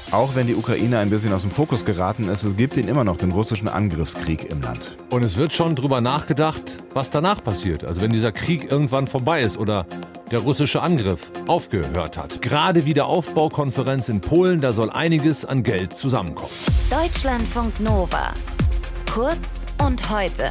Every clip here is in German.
Auch wenn die Ukraine ein bisschen aus dem Fokus geraten ist, es gibt ihn immer noch, den russischen Angriffskrieg im Land. Und es wird schon drüber nachgedacht, was danach passiert. Also wenn dieser Krieg irgendwann vorbei ist oder der russische Angriff aufgehört hat. Gerade Wiederaufbaukonferenz in Polen, da soll einiges an Geld zusammenkommen. Deutschlandfunk Nova. Kurz und heute.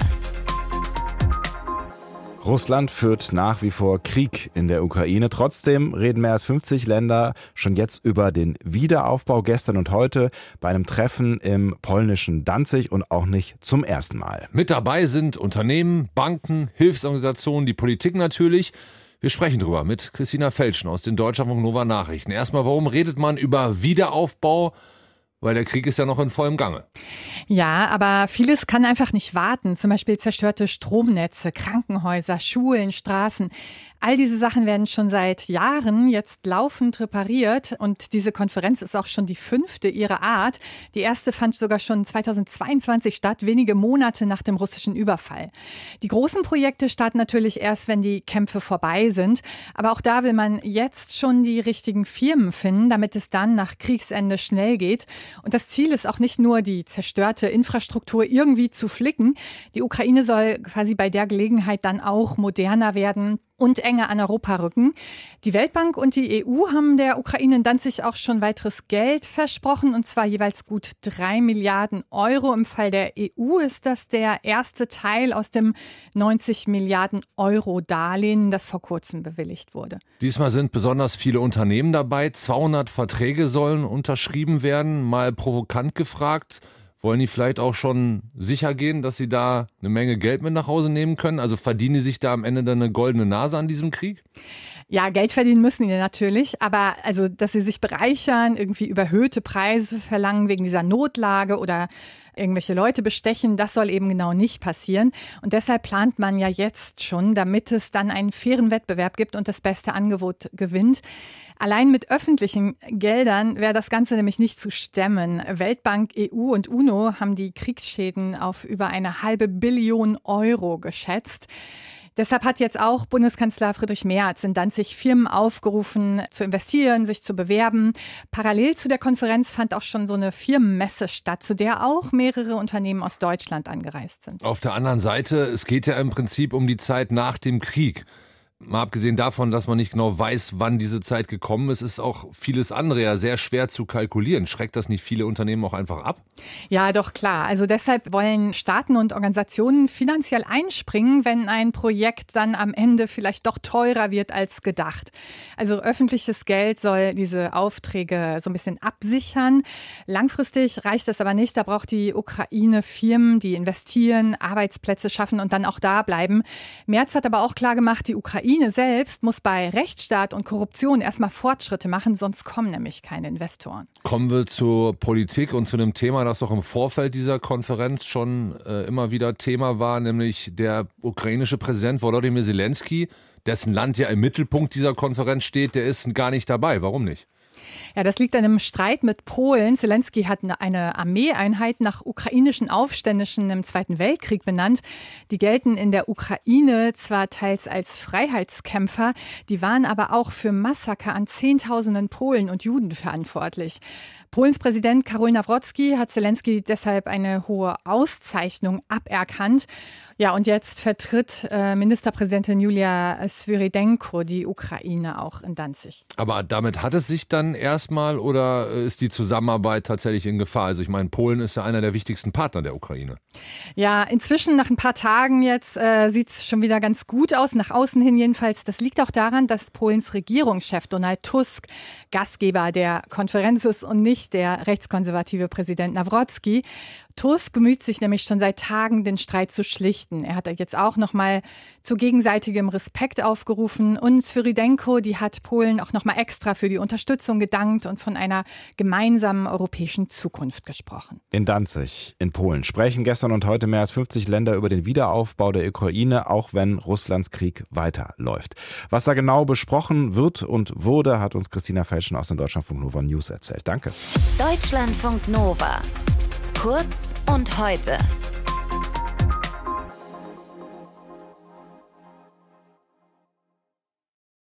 Russland führt nach wie vor Krieg in der Ukraine. Trotzdem reden mehr als 50 Länder schon jetzt über den Wiederaufbau, gestern und heute bei einem Treffen im polnischen Danzig und auch nicht zum ersten Mal. Mit dabei sind Unternehmen, Banken, Hilfsorganisationen, die Politik natürlich. Wir sprechen drüber mit Christina Felschen aus den Deutschlandfunk Nova Nachrichten. Erstmal, warum redet man über Wiederaufbau? Weil der Krieg ist ja noch in vollem Gange. Ja, aber vieles kann einfach nicht warten. Zum Beispiel zerstörte Stromnetze, Krankenhäuser, Schulen, Straßen. All diese Sachen werden schon seit Jahren jetzt laufend repariert. Und diese Konferenz ist auch schon die 5. ihrer Art. Die erste fand sogar schon 2022 statt, wenige Monate nach dem russischen Überfall. Die großen Projekte starten natürlich erst, wenn die Kämpfe vorbei sind. Aber auch da will man jetzt schon die richtigen Firmen finden, damit es dann nach Kriegsende schnell geht. Und das Ziel ist auch nicht nur, die zerstörte Infrastruktur irgendwie zu flicken. Die Ukraine soll quasi bei der Gelegenheit dann auch moderner werden und enger an Europa rücken. Die Weltbank und die EU haben der Ukraine in Danzig auch schon weiteres Geld versprochen, und zwar jeweils gut 3 Milliarden Euro. Im Fall der EU ist das der erste Teil aus dem 90 Milliarden Euro Darlehen, das vor kurzem bewilligt wurde. Diesmal sind besonders viele Unternehmen dabei. 200 Verträge sollen unterschrieben werden. Mal provokant gefragt, wollen die vielleicht auch schon sicher gehen, dass sie da eine Menge Geld mit nach Hause nehmen können? Also verdienen die sich da am Ende dann eine goldene Nase an diesem Krieg? Ja, Geld verdienen müssen die natürlich, aber also, dass sie sich bereichern, irgendwie überhöhte Preise verlangen wegen dieser Notlage oder irgendwelche Leute bestechen, das soll eben genau nicht passieren. Und deshalb plant man ja jetzt schon, damit es dann einen fairen Wettbewerb gibt und das beste Angebot gewinnt. Allein mit öffentlichen Geldern wäre das Ganze nämlich nicht zu stemmen. Weltbank, EU und UNO haben die Kriegsschäden auf über 1,5 Billion Euro geschätzt. Deshalb hat jetzt auch Bundeskanzler Friedrich Merz in Danzig Firmen aufgerufen, zu investieren, sich zu bewerben. Parallel zu der Konferenz fand auch schon so eine Firmenmesse statt, zu der auch mehrere Unternehmen aus Deutschland angereist sind. Auf der anderen Seite, es geht ja im Prinzip um die Zeit nach dem Krieg. Mal abgesehen davon, dass man nicht genau weiß, wann diese Zeit gekommen ist, ist auch vieles andere ja sehr schwer zu kalkulieren. Schreckt das nicht viele Unternehmen auch einfach ab? Ja, doch klar. Also deshalb wollen Staaten und Organisationen finanziell einspringen, wenn ein Projekt dann am Ende vielleicht doch teurer wird als gedacht. Also öffentliches Geld soll diese Aufträge so ein bisschen absichern. Langfristig reicht das aber nicht. Da braucht die Ukraine Firmen, die investieren, Arbeitsplätze schaffen und dann auch da bleiben. Merz hat aber auch klar gemacht, die Ukraine selbst muss bei Rechtsstaat und Korruption erstmal Fortschritte machen, sonst kommen nämlich keine Investoren. Kommen wir zur Politik und zu einem Thema, das auch im Vorfeld dieser Konferenz schon immer wieder Thema war, nämlich der ukrainische Präsident Volodymyr Zelensky, dessen Land ja im Mittelpunkt dieser Konferenz steht, der ist gar nicht dabei. Warum nicht? Ja, das liegt an einem Streit mit Polen. Zelensky hat eine Armeeeinheit nach ukrainischen Aufständischen im Zweiten Weltkrieg benannt. Die gelten in der Ukraine zwar teils als Freiheitskämpfer, die waren aber auch für Massaker an Zehntausenden Polen und Juden verantwortlich. Polens Präsident Karol Nawrocki hat Zelensky deshalb eine hohe Auszeichnung aberkannt. Ja, und jetzt vertritt Ministerpräsidentin Julia Svyrydenko die Ukraine auch in Danzig. Aber damit hat es sich dann erstmal oder ist die Zusammenarbeit tatsächlich in Gefahr? Also ich meine, Polen ist ja einer der wichtigsten Partner der Ukraine. Ja, inzwischen nach ein paar Tagen jetzt sieht es schon wieder ganz gut aus, nach außen hin jedenfalls. Das liegt auch daran, dass Polens Regierungschef Donald Tusk Gastgeber der Konferenz ist und nicht der rechtskonservative Präsident Nawrocki. Tusk bemüht sich nämlich schon seit Tagen, den Streit zu schlichten. Er hat jetzt auch nochmal zu gegenseitigem Respekt aufgerufen. Und Svyrydenko, die hat Polen auch nochmal extra für die Unterstützung gedankt und von einer gemeinsamen europäischen Zukunft gesprochen. In Danzig, in Polen, sprechen gestern und heute mehr als 50 Länder über den Wiederaufbau der Ukraine, auch wenn Russlands Krieg weiterläuft. Was da genau besprochen wird und wurde, hat uns Christina Felschen aus den Deutschlandfunk Nova News erzählt. Danke. Deutschlandfunk Nova. Kurz und heute.